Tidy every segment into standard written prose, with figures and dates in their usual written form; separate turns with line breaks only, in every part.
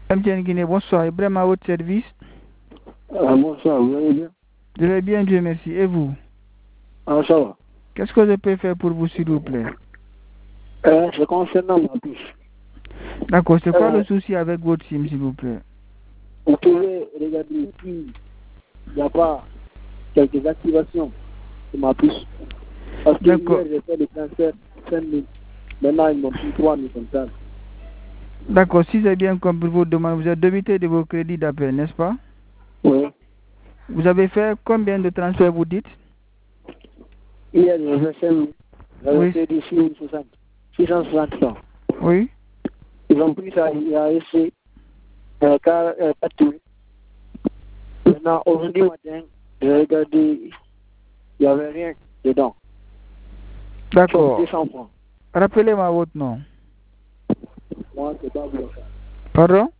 MTN Guinée, bonsoir. Ibrahim à votre service.
Bonsoir, vous allez bien?
Je vais bien, Dieu merci. Et vous?
Ah, ça va.
Qu'est-ce que je peux faire pour vous, s'il vous plaît?
C'est concernant ma puce.
D'accord, c'est quoi le souci avec votre SIM, s'il vous plaît?
Vous pouvez regarder s'il n'y a pas quelques activations de ma puce. Parce que hier, j'ai fait le transfert 5 000. Maintenant, ils m'ont pris 3 000 comme ça.
D'accord, si j'ai bien compris vos demandes, vous êtes débité de vos crédits d'appel, n'est-ce pas?
Oui.
Vous avez fait combien de transferts, vous dites?
Hier, j'ai fait 5 000. J'avais fait du 660 francs.
Oui.
Ils ont pris ça, il y a essayé, car pas tout. Maintenant, aujourd'hui matin, j'ai regardé, il n'y avait rien dedans.
D'accord.
200 francs.
Rappelez-moi votre nom.
Moi, c'est pas bloqué.
Pardon?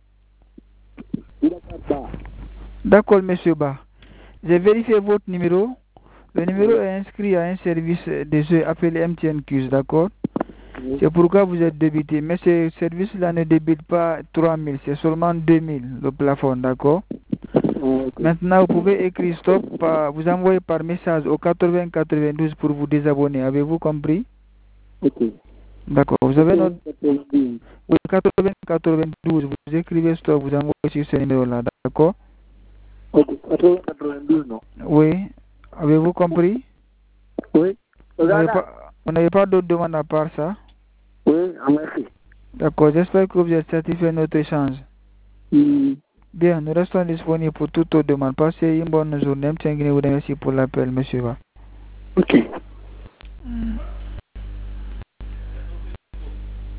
Ba.
D'accord, monsieur Ba. J'ai vérifié votre numéro. Le numéro est inscrit à un service de jeu appelé MTN Q, d'accord? Oui. C'est pourquoi vous êtes débité. Mais ce service-là ne débite pas 3 000, c'est seulement 2 000 le plafond, d'accord? Okay. Maintenant, vous pouvez écrire stop, vous envoyer par message au 80 92 pour vous désabonner. Avez-vous compris? Ok. D'accord. Vous avez notre... Oui, 80 92, vous écrivez stop, vous envoyez sur ce numéro-là, d'accord?
Ok, 80 92, non?
Oui. Avez-vous compris?
Oui.
Vous n'avez pas d'autres demandes à part ça?
Oui, merci.
D'accord, j'espère que vous êtes satisfait de notre échange. Bien, nous restons disponibles pour toute autre demande. Passez une bonne journée. Vous remercie pour l'appel, monsieur.
Ok.